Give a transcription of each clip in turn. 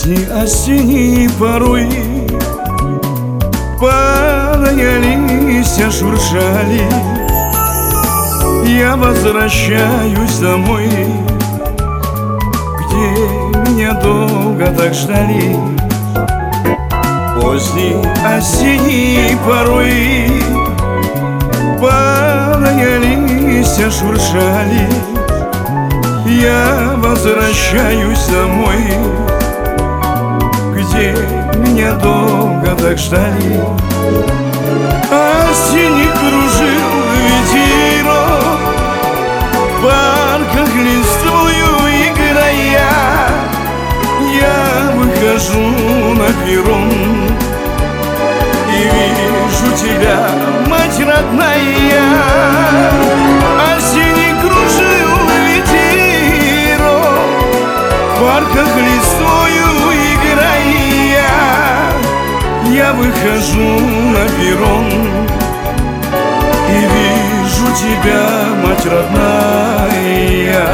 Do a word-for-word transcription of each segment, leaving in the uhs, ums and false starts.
Поздней осенней порой падая листья шуршали. Я возвращаюсь домой, где меня долго так ждали. Поздней осенней порой падая листья шуршали. Я возвращаюсь домой, где меня долго так ждали. Осенний кружил ветерок, в парках листвою играя. Я выхожу на перрон и вижу тебя, мать родная. Осенний кружил ветерок, в парках листвою играя. Я выхожу на перрон и вижу тебя, мать родная.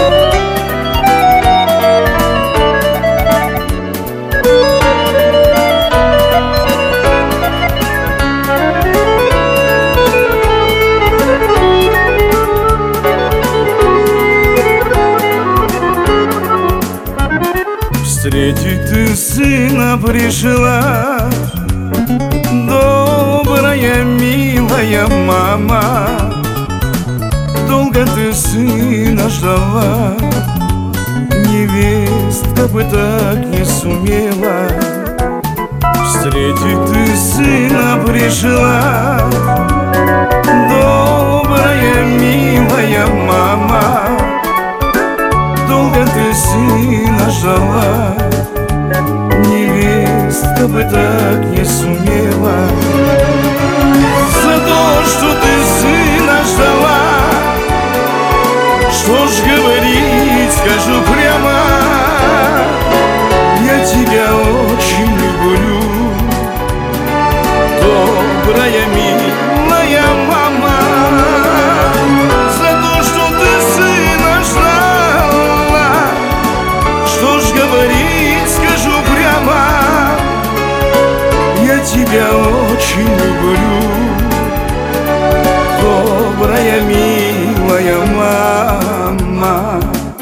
Встретить ты сына пришла, добрая, милая мама. Долго ты сына ждала, невестка бы так не сумела. Встретить ты сына пришла, добрая, милая мама. Долго ты сына ждала, невестка бы так не сумела. За то, что ты сына ждала, что ж говорить, скажу прямо, я тебя очень люблю, добрая, милая мама. За то, что ты сына ждала, что ж говорить, скажу прямо, я тебя очень люблю, добрая, милая мама.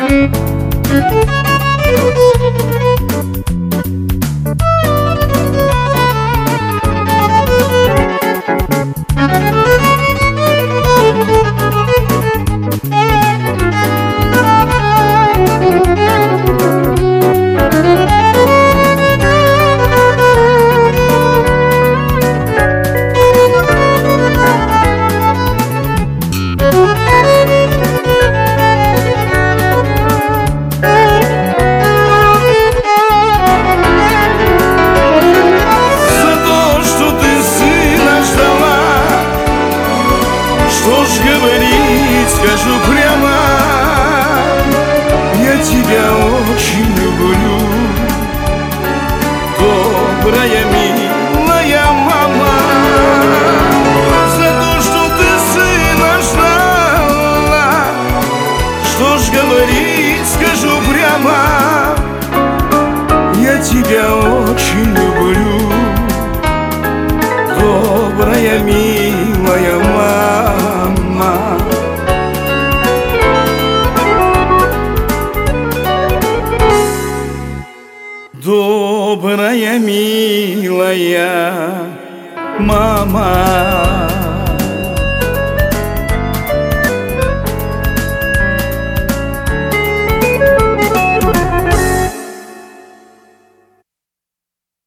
Что ж говорить, скажу прямо, я тебя очень люблю, добрая, милая мама. За то, что ты сына ждала, что ж говорить, скажу прямо, я тебя очень люблю, добрая, милая мама. Добрая, милая мама.